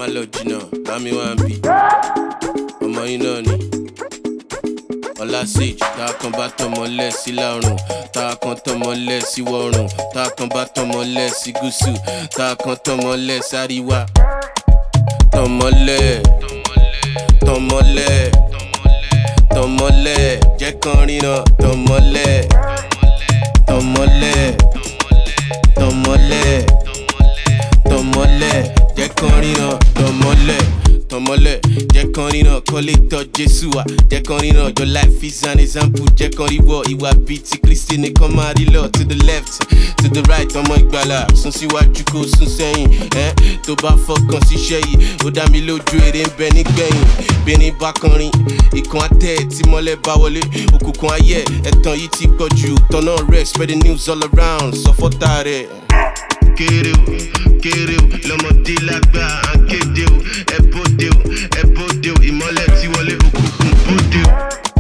má lọ jìnnà bámi wá ń bì ọmọ yín náà ni ọlá sage tá a kan bá tọmọ lẹ̀ sí lárùn tá a kan tọmọ lẹ̀ sí wọ̀rùn tá a kan bá tọmọ lẹ̀ sí gúúsù tá a kan tọmọ lẹ̀ sáríwá tọmọlẹ̀ tọmọlẹ̀ tọmọlẹ̀ jẹ́ kán ríran tọmọlẹ̀ tọmọlẹ̀ tọmọlẹ̀ tọmọlẹ̀ jẹ́ kán ríran tọmọlẹ̀ tọmọlẹ̀ jẹ́ kán ríran kọ́lé tọ́ Jésù wá jẹ́ kán ríran your life is an example jẹ́ kán rí wọ ìwà bíi ti Kristi nìkan máa rí lọ to the left to the right ọmọ ìgbàlà sún síwájú kó sún sẹ́yìn tó bá fọkàn síṣẹ́ yìí ó dá mi lójú èrè ń bẹ nígbẹ̀yìn bìnrin bá kọrin ìkan àtẹ tí mọ́lẹ̀ bá wọlé òkùnkùn ayé ẹ̀tàn yìí ti pọ̀ jù tọ́nà rẹ̀ spread the news all around sọ fọ́tà rẹ̀. kéré o lọmọdé lágbà à ń kéde o ẹ bóde o ìmọ́lẹ̀ tí wọlé òkùnkùn bóde o.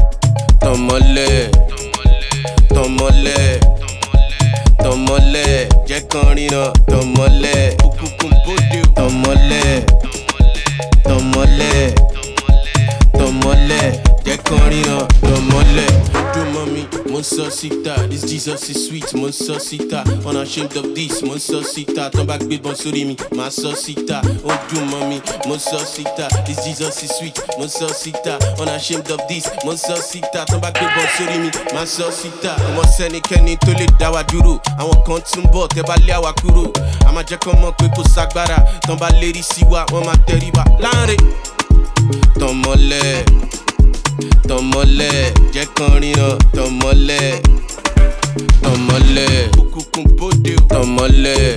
tọmọlẹ̀ tọmọlẹ̀ tọmọlẹ̀ jẹ́ kán ríran tọmọlẹ̀ òkùnkùn bóde o. tọmọlẹ̀ tọmọlẹ̀ tọmọlẹ̀ jẹ́ kán ríran tọmọlẹ̀. dùn mọ́ mi mo ń sọ síta this Jesus is sweet mo ń sọ síta unashamed of this mo ń sọ síta tán bá gbébọn sórí mi máa sọ síta ó dùn mọ́ mi mo ń sọ síta this Jesus is sweet mo ń sọ síta unashamed of this mo ń sọ síta tán bá gbébọn sórí mi máa sọ síta. ọmọ sẹ́nikẹ́ni tó lè dá wa dúró àwọn kan tún bọ̀ tẹ́ bá lé àwa kúrò a máa jẹ́ kán mọ̀ pé kò ságbára tán bá lérí sí wa wọ́n máa tẹríba láàrin. tọmọlẹ̀ tọmọlẹ̀ jẹ́ kán ríran tọmọlẹ̀ tọmọlẹ̀ òkùnkùn bóde o. tọmọlẹ̀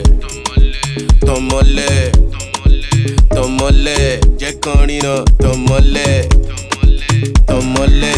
tọmọlẹ̀ tọmọlẹ̀ jẹ́ kán ríran tọmọlẹ̀ tọmọlẹ̀.